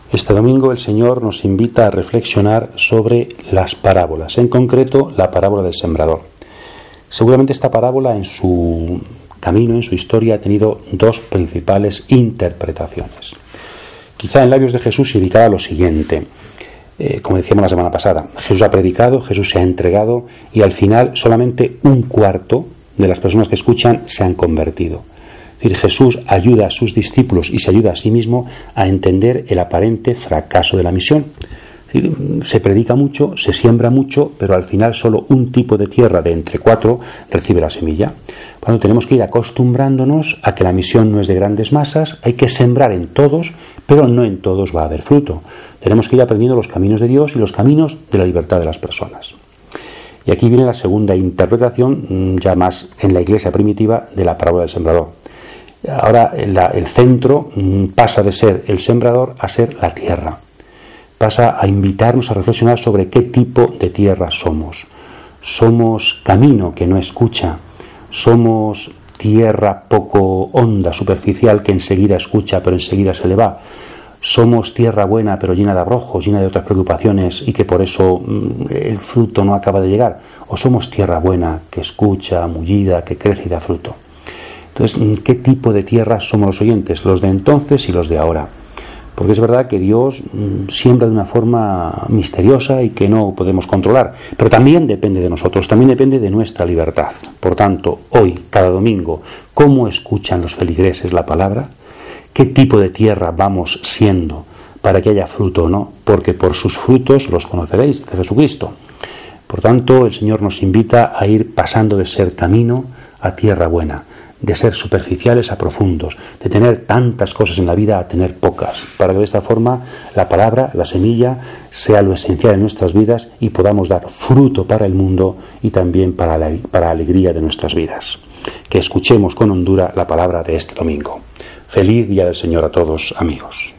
Este domingo el Señor nos invita a reflexionar sobre las parábolas, en concreto la parábola del sembrador. Seguramente esta parábola en su camino, en su historia, ha tenido dos principales interpretaciones. Quizá en labios de Jesús se indicara lo siguiente, como decíamos la semana pasada: Jesús ha predicado, Jesús se ha entregado y al final solamente un cuarto de las personas que escuchan se han convertido. Es decir, Jesús ayuda a sus discípulos y se ayuda a sí mismo a entender el aparente fracaso de la misión. Es decir, se predica mucho, se siembra mucho, pero al final solo un tipo de tierra de entre 4 recibe la semilla. Cuando tenemos que ir acostumbrándonos a que la misión no es de grandes masas, hay que sembrar en todos, pero no en todos va a haber fruto. Tenemos que ir aprendiendo los caminos de Dios y los caminos de la libertad de las personas. Y aquí viene la segunda interpretación, ya más en la iglesia primitiva, de la parábola del sembrador. Ahora el centro pasa de ser el sembrador a ser la tierra. Pasa a invitarnos a reflexionar sobre qué tipo de tierra somos. Somos camino que no escucha. Somos tierra poco honda, superficial, que enseguida escucha pero enseguida se le va. Somos tierra buena pero llena de abrojos, llena de otras preocupaciones y que por eso el fruto no acaba de llegar. O somos tierra buena que escucha, mullida, que crece y da fruto. Entonces, ¿qué tipo de tierra somos los oyentes? Los de entonces y los de ahora. Porque es verdad que Dios siembra de una forma misteriosa y que no podemos controlar. Pero también depende de nosotros, también depende de nuestra libertad. Por tanto, hoy, cada domingo, ¿cómo escuchan los feligreses la palabra? ¿Qué tipo de tierra vamos siendo para que haya fruto o no? Porque por sus frutos los conoceréis, de Jesucristo. Por tanto, el Señor nos invita a ir pasando de ser camino a tierra buena, de ser superficiales a profundos, de tener tantas cosas en la vida a tener pocas, para que de esta forma la palabra, la semilla, sea lo esencial en nuestras vidas y podamos dar fruto para el mundo y también para la alegría de nuestras vidas. Que escuchemos con hondura la palabra de este domingo. Feliz Día del Señor a todos, amigos.